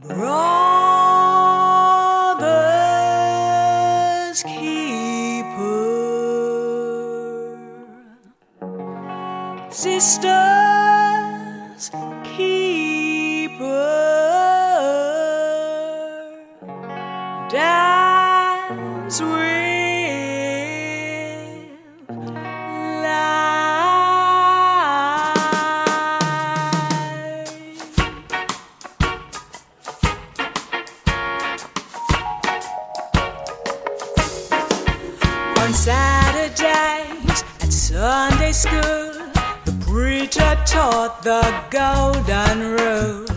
Brother's keeper, sister's keeper, dance with on Saturdays at Sunday school, the preacher taught the golden rule.